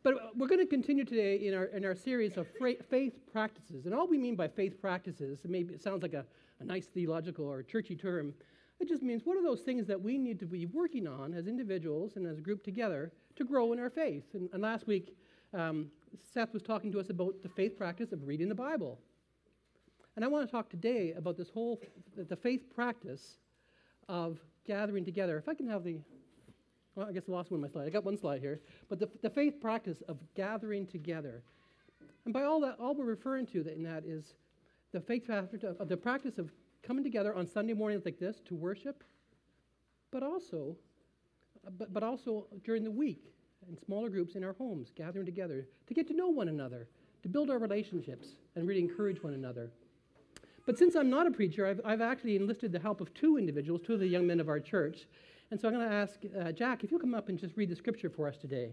But we're going to continue today in our series of faith practices. And all we mean by faith practices, maybe it sounds like a nice theological or churchy term. It just means what are those things that we need to be working on as individuals and as a group together to grow in our faith. And last week, Seth was talking to us about the faith practice of reading the Bible. And I want to talk today about the faith practice of gathering together. If I can have I guess I lost one of my slides. I got one slide here. But the faith practice of gathering together. And by all we're referring to in that is the faith practice of the practice of coming together on Sunday mornings like this to worship, but also during the week in smaller groups in our homes, gathering together to get to know one another, to build our relationships and really encourage one another. But since I'm not a preacher, I've actually enlisted the help of two individuals, two of the young men of our church. And so I'm going to ask Jack if you'll come up and just read the scripture for us today.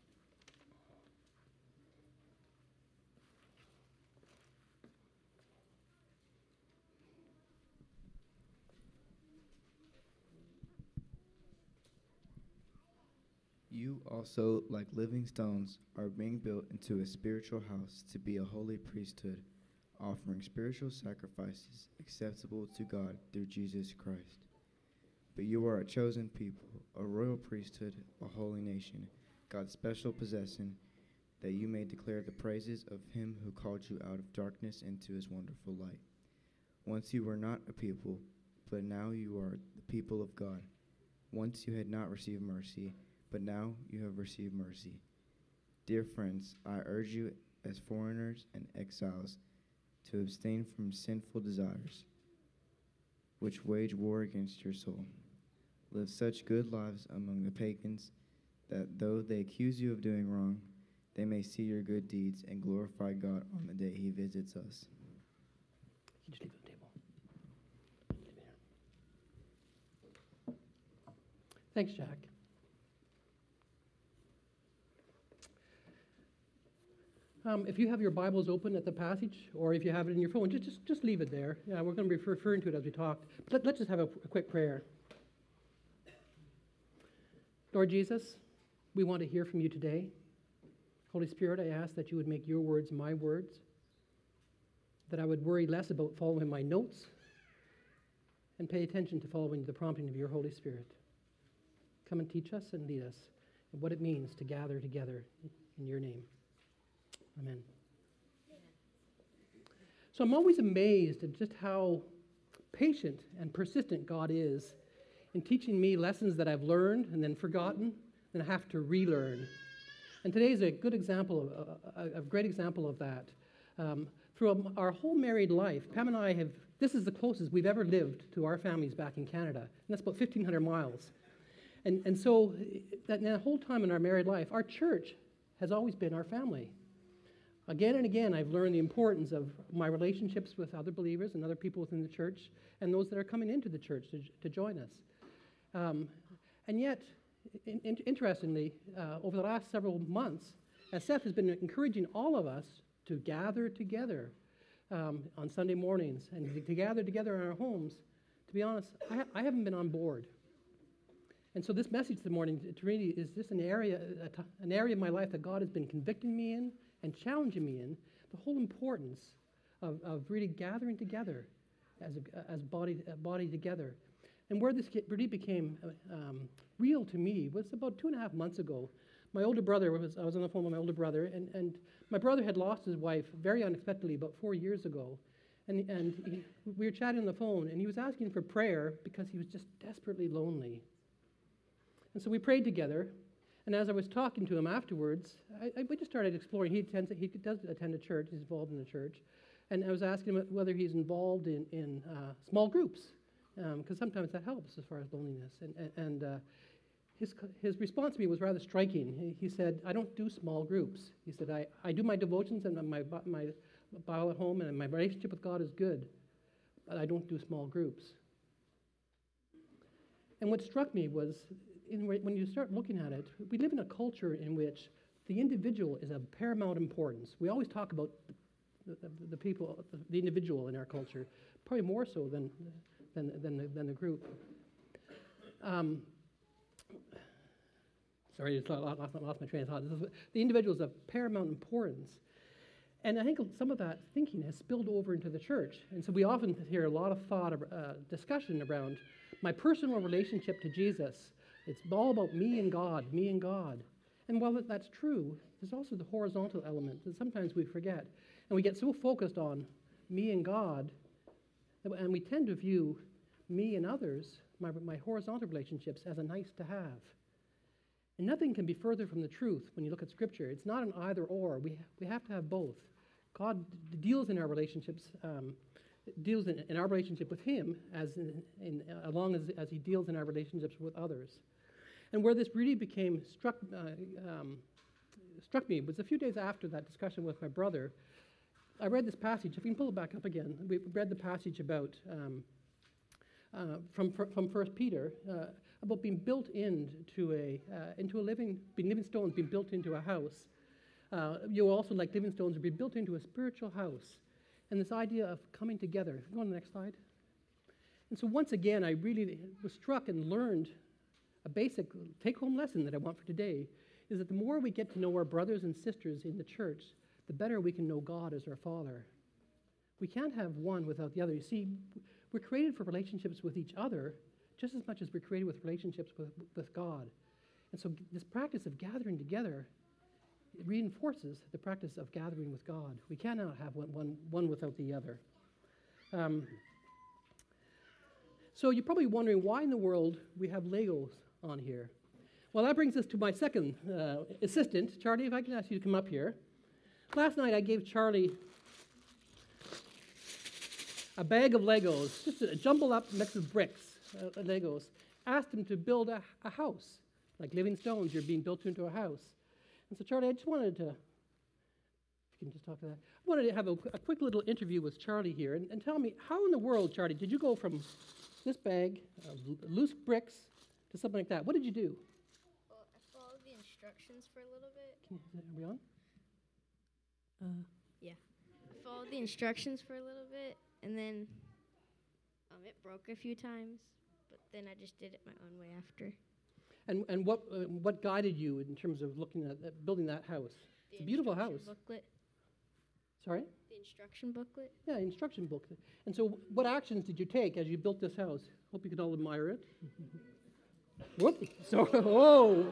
You also, like living stones, are being built into a spiritual house to be a holy priesthood, offering spiritual sacrifices acceptable to God through Jesus Christ. But you are a chosen people, a royal priesthood, a holy nation, God's special possession, that you may declare the praises of him who called you out of darkness into his wonderful light. Once you were not a people, but now you are the people of God. Once you had not received mercy, but now you have received mercy. Dear friends, I urge you as foreigners and exiles to abstain from sinful desires, which wage war against your soul. Live such good lives among the pagans that though they accuse you of doing wrong, they may see your good deeds and glorify God on the day he visits us. You just leave it on the table. Thanks, Jack. If you have your Bibles open at the passage, or if you have it in your phone, just leave it there. Yeah, we're going to be referring to it as we talk. But let's just have a quick prayer. Lord Jesus, we want to hear from you today. Holy Spirit, I ask that you would make your words my words, that I would worry less about following my notes and pay attention to following the prompting of your Holy Spirit. Come and teach us and lead us in what it means to gather together in your name. Amen. So I'm always amazed at just how patient and persistent God is in teaching me lessons that I've learned and then forgotten and I have to relearn. And today is a good example, a great example of that. Through our whole married life, Pam and I this is the closest we've ever lived to our families back in Canada, and that's about 1,500 miles. And so that whole time in our married life, our church has always been our family. Again and again, I've learned the importance of my relationships with other believers and other people within the church and those that are coming into the church to join us. And yet, interestingly, over the last several months, as Seth has been encouraging all of us to gather together on Sunday mornings and to gather together in our homes, to be honest, I haven't been on board. And so this message this morning, it really is just an area of my life that God has been convicting me in and challenging me in, the whole importance of really gathering together as body together. And where this really became real to me was about 2.5 months ago. My older brother, I was on the phone with my older brother, and my brother had lost his wife very unexpectedly about 4 years ago. And we were chatting on the phone, and he was asking for prayer because he was just desperately lonely. And so we prayed together, and as I was talking to him afterwards, we just started exploring. He does attend a church. He's involved in a church. And I was asking him whether he's involved in small groups, because sometimes that helps as far as loneliness. And his response to me was rather striking. He said, I don't do small groups. He said, I do my devotions and my Bible at home, and my relationship with God is good, but I don't do small groups. And what struck me was, when you start looking at it, we live in a culture in which the individual is of paramount importance. We always talk about the people, the individual in our culture, probably more so than the group. sorry, I lost my train of thought. The individual is of paramount importance. And I think some of that thinking has spilled over into the church. And so we often hear a lot of thought, discussion around my personal relationship to Jesus. It's all about me and God, me and God. And while that's true, there's also the horizontal element that sometimes we forget. And we get so focused on me and God, and we tend to view me and others, my horizontal relationships, as a nice to have. And nothing can be further from the truth when you look at Scripture. It's not an either or. We have to have both. God deals in our relationships, deals in our relationship with Him along as He deals in our relationships with others. And where this really struck me was a few days after that discussion with my brother. I read this passage. If you can pull it back up again, we read the passage about from 1 Peter about being built into being living stones, being built into a house. You also, like living stones, be built into a spiritual house. And this idea of coming together. Go on to the next slide. And so once again, I really was struck and learned a basic take-home lesson that I want for today, is that the more we get to know our brothers and sisters in the church, the better we can know God as our Father. We can't have one without the other. You see, we're created for relationships with each other just as much as we're created with relationships with God. And so this practice of gathering together, it reinforces the practice of gathering with God. We cannot have one without the other. So you're probably wondering why in the world we have Legos on here. Well, that brings us to my second assistant. Charlie, if I can ask you to come up here. Last night I gave Charlie a bag of Legos, just a jumbled up mix of bricks, Legos. Asked him to build a house, like living stones. You're being built into a house. And so, Charlie, I just wanted to, if you can just talk to that, I wanted to have a quick little interview with Charlie here and tell me, how in the world, Charlie, did you go from this bag of loose bricks to something like that? What did you do? Well, I followed the instructions for a little bit. Are we on? Yeah. I followed the instructions for a little bit, and then it broke a few times, but then I just did it my own way after. And what guided you in terms of looking at building that house? It's a beautiful house. Booklet. Sorry? The instruction booklet. Yeah, instruction booklet. And so what actions did you take as you built this house? Hope you could all admire it. Whoop! So, oh!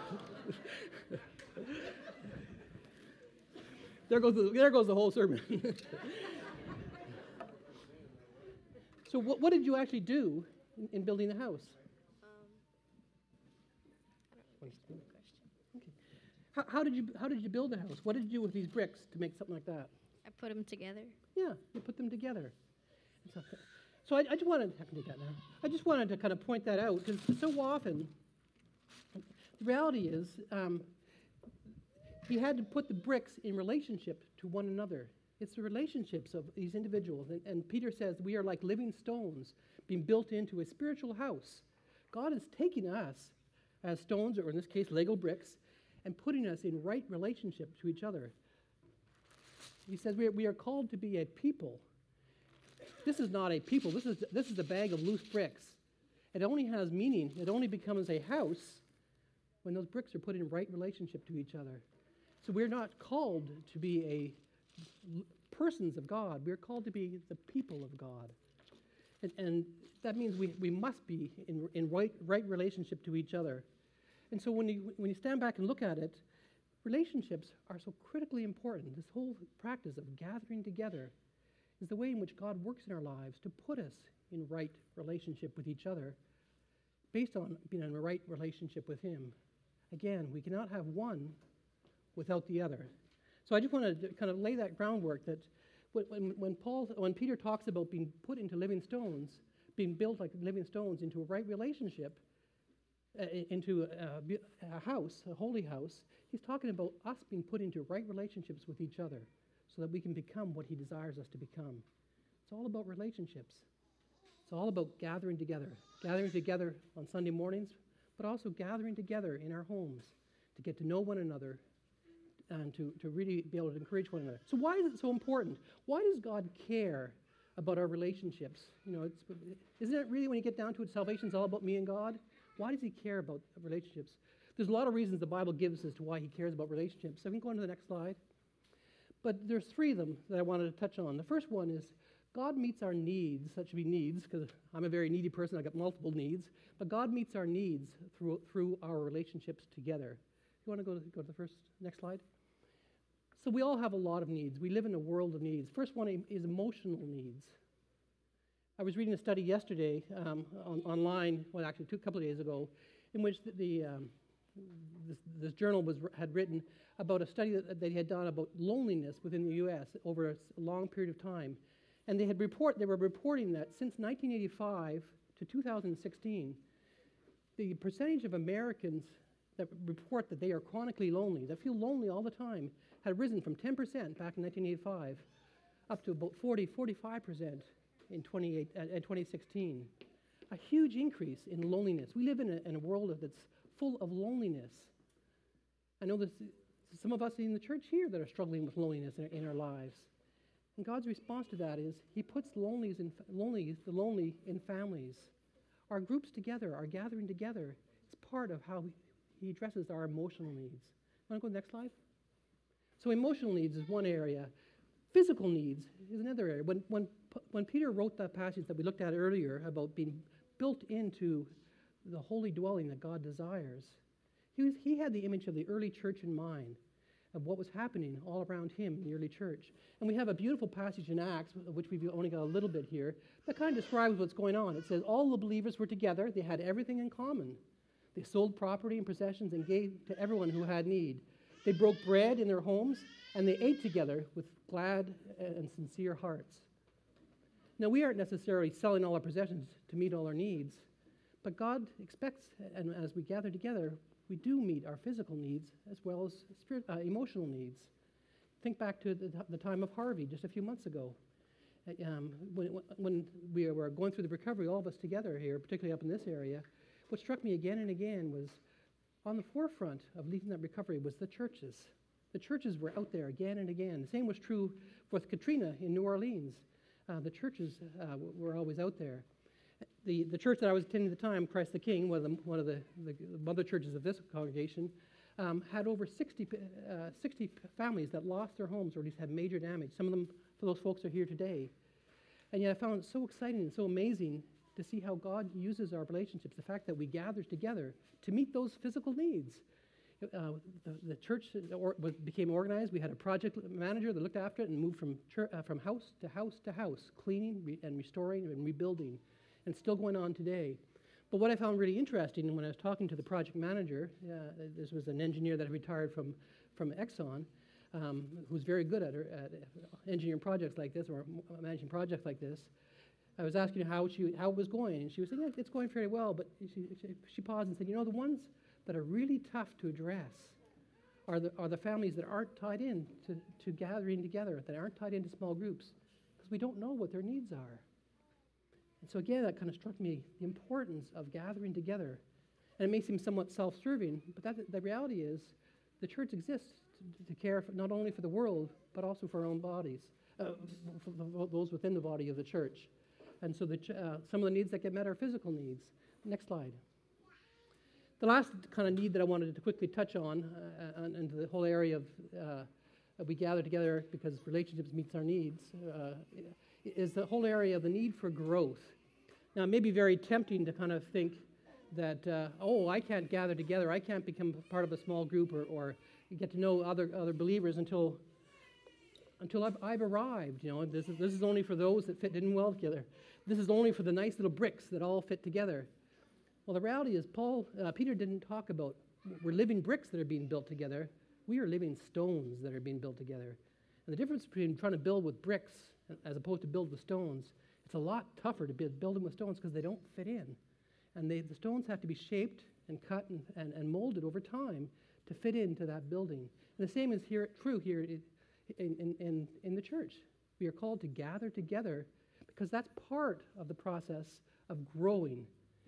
There goes the whole sermon. So what did you actually do in building the house? I don't understand the question. Okay. How did you build the house? What did you do with these bricks to make something like that? I put them together. Yeah, you put them together. So I just wanted to do that now. I just wanted to kind of point that out because so often the reality is he had to put the bricks in relationship to one another. It's the relationships of these individuals. And Peter says we are like living stones being built into a spiritual house. God is taking us as stones, or in this case, Lego bricks, and putting us in right relationship to each other. He says we are called to be a people. This is not a people. This is a bag of loose bricks. It only has meaning. It only becomes a house when those bricks are put in right relationship to each other. So we're not called to be persons of God. We're called to be the people of God. And that means we must be in right relationship to each other. And so when you stand back and look at it, relationships are so critically important. This whole practice of gathering together is the way in which God works in our lives to put us in right relationship with each other based on being in a right relationship with Him. Again, we cannot have one without the other. So I just wanted to kind of lay that groundwork that when Peter talks about being put into living stones, being built like living stones into a right relationship, into a house, a holy house, he's talking about us being put into right relationships with each other so that we can become what He desires us to become. It's all about relationships. It's all about gathering together on Sunday mornings, but also gathering together in our homes to get to know one another and to really be able to encourage one another. So why is it so important? Why does God care about our relationships? Isn't it really, when you get down to it, salvation's all about me and God? Why does He care about relationships? There's a lot of reasons the Bible gives as to why he cares about relationships. So we can go on to the next slide. But there's three of them that I wanted to touch on. The first one is God meets our needs. That should be needs, because I'm a very needy person. I got multiple needs. But God meets our needs through our relationships together. You want to go to the next slide? So we all have a lot of needs. We live in a world of needs. First one is emotional needs. I was reading a study yesterday online, well, actually a couple of days ago, in which this journal had written about a study that they had done about loneliness within the U.S. over a long period of time. And they were reporting that since 1985 to 2016, the percentage of Americans that report that they are chronically lonely, that feel lonely all the time, had risen from 10% back in 1985 up to about 45% in 2016. A huge increase in loneliness. We live in a world that's full of loneliness. I know there's some of us in the church here that are struggling with loneliness in our lives. And God's response to that is He puts the lonely in families. Our groups together, our gathering together, is part of how He addresses our emotional needs. Want to go to the next slide? So emotional needs is one area. Physical needs is another area. When Peter wrote that passage that we looked at earlier about being built into the holy dwelling that God desires, he had the image of the early church in mind, of what was happening all around him in the early church. And we have a beautiful passage in Acts, of which we've only got a little bit here, that kind of describes what's going on. It says, all the believers were together. They had everything in common. They sold property and possessions and gave to everyone who had need. They broke bread in their homes, and they ate together with glad and sincere hearts. Now, we aren't necessarily selling all our possessions to meet all our needs, but God expects, and as we gather together, we do meet our physical needs as well as emotional needs. Think back to the time of Harvey just a few months ago. When we were going through the recovery, all of us together here, particularly up in this area, what struck me again and again was on the forefront of leading that recovery was the churches. The churches were out there again and again. The same was true with Katrina in New Orleans. The churches were always out there. The church that I was attending at the time, Christ the King, one of the mother churches of this congregation, had over 60 families that lost their homes or at least had major damage. Some of them, for those folks, are here today. And yet I found it so exciting and so amazing to see how God uses our relationships, the fact that we gather together to meet those physical needs. The church became organized. We had a project manager that looked after it and moved from house to house to house, cleaning and restoring and rebuilding, and still going on today. But what I found really interesting when I was talking to the project manager, this was an engineer that had retired from Exxon, who's very good at engineering projects like this or managing projects like this. I was asking her how it was going, and she was saying, yeah, it's going fairly well, but she paused and said, the ones that are really tough to address are the families that aren't tied in to gathering together, that aren't tied into small groups, because we don't know what their needs are. And so again, that kind of struck me, the importance of gathering together. And it may seem somewhat self-serving, but the reality is the church exists to care not only for the world, but also for our own bodies, for those within the body of the church. And so some of the needs that get met are physical needs. Next slide. The last kind of need that I wanted to quickly touch on, into the whole area of we gather together because relationships meets our needs, is the whole area of the need for growth. Now, it may be very tempting to kind of think that, I can't gather together, I can't become part of a small group or get to know other believers until I've arrived. This is only for those that fit in well together. This is only for the nice little bricks that all fit together. Well, the reality is Peter didn't talk about we're living bricks that are being built together. We are living stones that are being built together. And the difference between trying to build with bricks as opposed to build with stones, it's a lot tougher to build them with stones because they don't fit in. And the stones have to be shaped and cut and molded over time to fit into that building. And the same is true here in the church. We are called to gather together because that's part of the process of growing.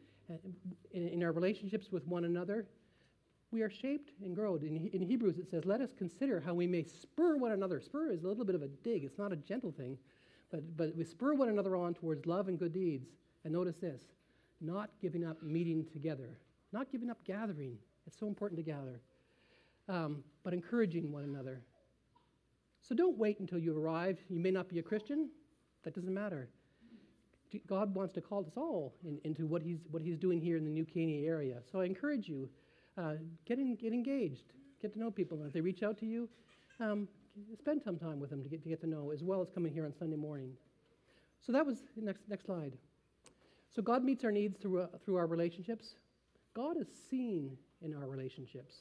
In our relationships with one another, we are shaped and grown. In Hebrews it says, let us consider how we may spur one another. Spur is a little bit of a dig. It's not a gentle thing. But we spur one another on towards love and good deeds. And notice this, not giving up meeting together, not giving up gathering It's so important to gather, but encouraging one another. So don't wait until you arrive. You may not be a Christian. That doesn't matter. God wants to call us all into what He's doing here in the New Caney area. So I encourage you, get engaged, get to know people. And if they reach out to you, spend some time with them to get to know, as well as coming here on Sunday morning. So that was next slide. So God meets our needs through our relationships. God is seen in our relationships.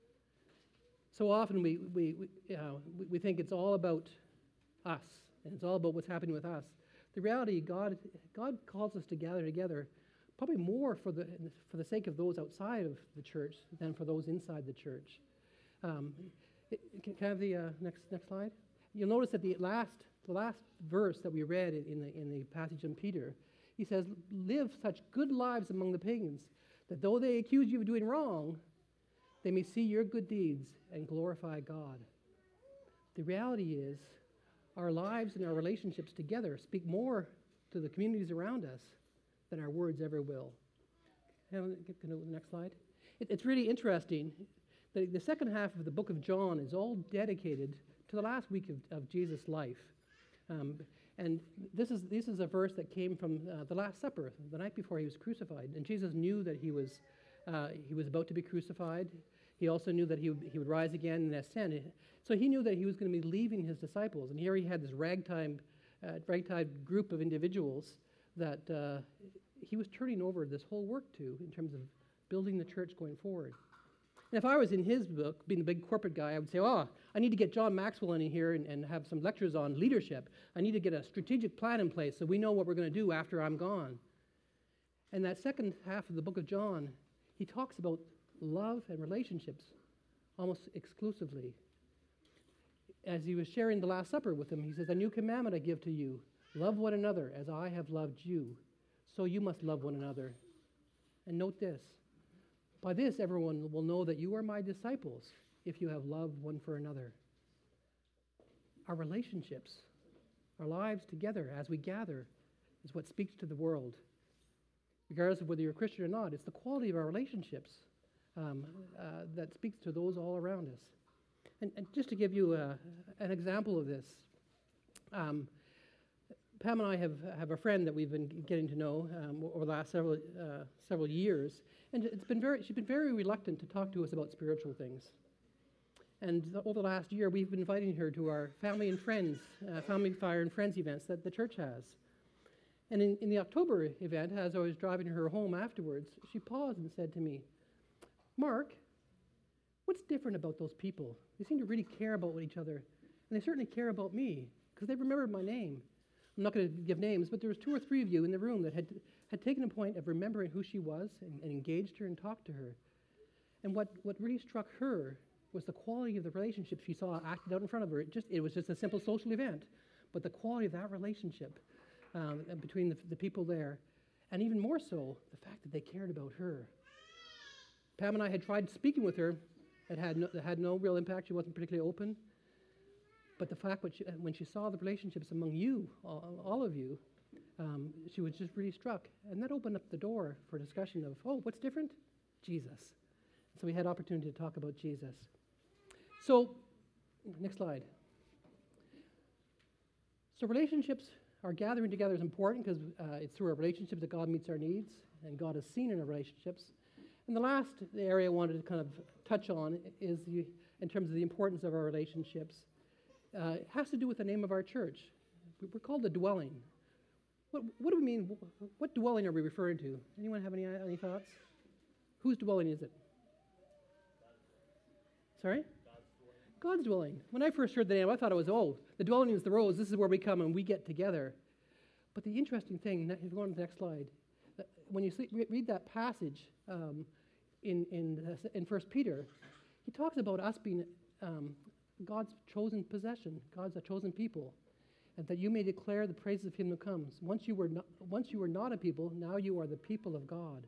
So often we think it's all about us, and it's all about what's happening with us. The reality, God calls us to gather together, probably more for the sake of those outside of the church than for those inside the church. Can I have the next slide? You'll notice that the last verse that we read in the passage in Peter, he says, "Live such good lives among the pagans, that though they accuse you of doing wrong, they may see your good deeds and glorify God." The reality is, our lives and our relationships together speak more to the communities around us than our words ever will. Can I get to the next slide? It's really interesting that the second half of the book of John is all dedicated to the last week of Jesus' life. And this is a verse that came from the Last Supper, the night before he was crucified. And Jesus knew that he was about to be crucified. He also knew that he would rise again and ascend. So he knew that he was going to be leaving his disciples. And here he had this ragtag group of individuals that he was turning over this whole work to in terms of building the church going forward. And if I was in his book, being the big corporate guy, I would say, I need to get John Maxwell in here and have some lectures on leadership. I need to get a strategic plan in place so we know what we're going to do after I'm gone. And that second half of the book of John, he talks about love and relationships almost exclusively. As he was sharing the Last Supper with them, he says, "A new commandment I give to you, love one another as I have loved you. So you must love one another." And note this, "By this everyone will know that you are my disciples, if you have love one for another." Our relationships, our lives together as we gather, is what speaks to the world. Regardless of whether you're a Christian or not, it's the quality of our relationships that speaks to those all around us. And just to give you an example of this, Pam and I have a friend that we've been getting to know over the last several years, and she's been very reluctant to talk to us about spiritual things. And over the last year, we've been inviting her to our family fire and friends events that the church has. And in the October event, as I was driving her home afterwards, she paused and said to me, "Mark, what's different about those people? They seem to really care about each other, and they certainly care about me, because they remembered my name." I'm not going to give names, but there was 2 or 3 of you in the room that had taken a point of remembering who she was and engaged her and talked to her. And what really struck her was the quality of the relationship she saw acted out in front of her. It was just a simple social event, but the quality of that relationship between the people there, and even more so, the fact that they cared about her. Pam and I had tried speaking with her. It had no real impact. She wasn't particularly open. But the fact when she saw the relationships among you, all of you, she was just really struck. And that opened up the door for a discussion of, what's different? Jesus. So we had opportunity to talk about Jesus. So, next slide. So relationships, our gathering together is important because it's through our relationships that God meets our needs, and God is seen in our relationships. And the last area I wanted to kind of touch on is in terms of the importance of our relationships. It has to do with the name of our church. We're called the dwelling. What do we mean? What dwelling are we referring to? Anyone have any thoughts? Whose dwelling is it? Sorry? God's dwelling. When I first heard the name, I thought it was, the dwelling is the rose. This is where we come and we get together. But the interesting thing, if you go on to the next slide, when you read that passage in 1 Peter, he talks about us being God's chosen possession, God's a chosen people, and that you may declare the praises of him who comes. Once you were not a people, now you are the people of God.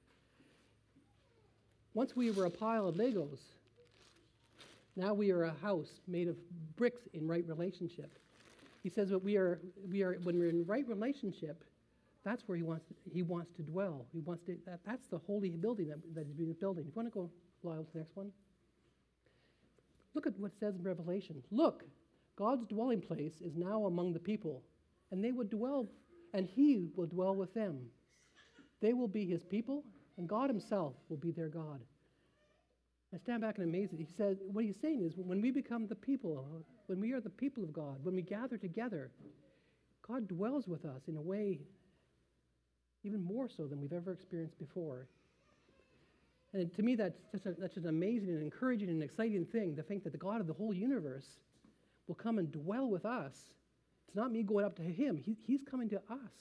Once we were a pile of Legos, now we are a house made of bricks in right relationship. He says that we are when we're in right relationship, that's where he wants to dwell. That's the holy building that he's been building. If you want to go Lyle, the next one. Look at what it says in Revelation. Look, God's dwelling place is now among the people, and they would dwell, and he will dwell with them. They will be his people, and God himself will be their God. I stand back and amaze it. He said, what he's saying is, when we become the people, when we are the people of God, when we gather together, God dwells with us in a way even more so than we've ever experienced before. And to me, that's an amazing and encouraging and exciting thing, to think that the God of the whole universe will come and dwell with us. It's not me going up to him. He's coming to us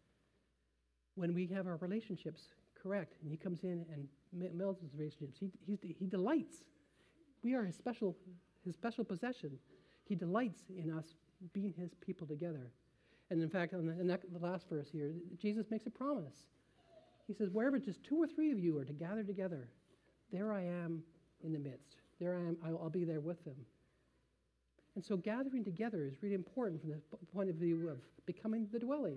when we have our relationships correct. And he comes in and melds his relationships. He delights. We are his special possession. He delights in us being his people together. And in fact, in the last verse here, Jesus makes a promise. He says, wherever just 2 or 3 of you are to gather together, there I am in the midst. There I am, I'll be there with them. And so gathering together is really important from the point of view of becoming the dwelling.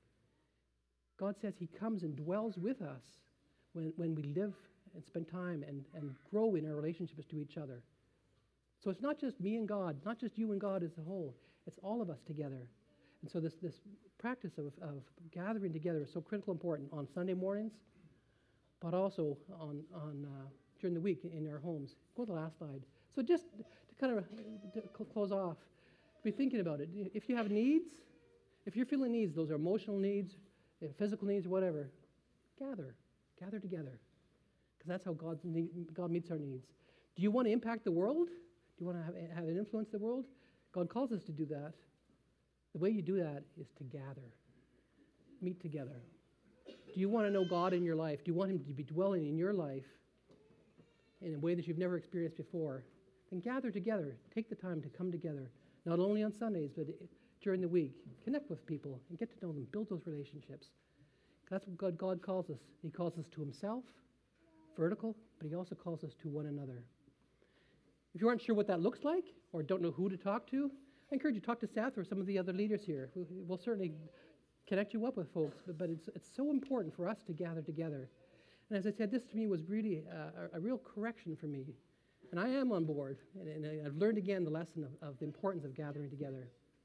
God says he comes and dwells with us when we live and spend time and grow in our relationships to each other. So it's not just me and God, not just you and God as a whole. It's all of us together. And so this practice of gathering together is so critical important on Sunday mornings, but also on during the week in our homes. Go to the last slide. So just to kind of close off, be thinking about it. If you have needs, if you're feeling needs, those are emotional needs, physical needs, whatever, gather together, because that's how God meets our needs. Do you want to impact the world? Do you want to have an influence in the world? God calls us to do that. The way you do that is to gather, meet together. Do you want to know God in your life? Do you want him to be dwelling in your life in a way that you've never experienced before? Then gather together. Take the time to come together, not only on Sundays, but during the week. Connect with people and get to know them. Build those relationships. That's what God calls us. He calls us to himself, vertical, but he also calls us to one another. If you aren't sure what that looks like or don't know who to talk to, I encourage you to talk to Seth or some of the other leaders here. We'll certainly connect you up with folks, but it's so important for us to gather together. And as I said, this to me was really a real correction for me. And I am on board, and I've learned again the lesson of the importance of gathering together.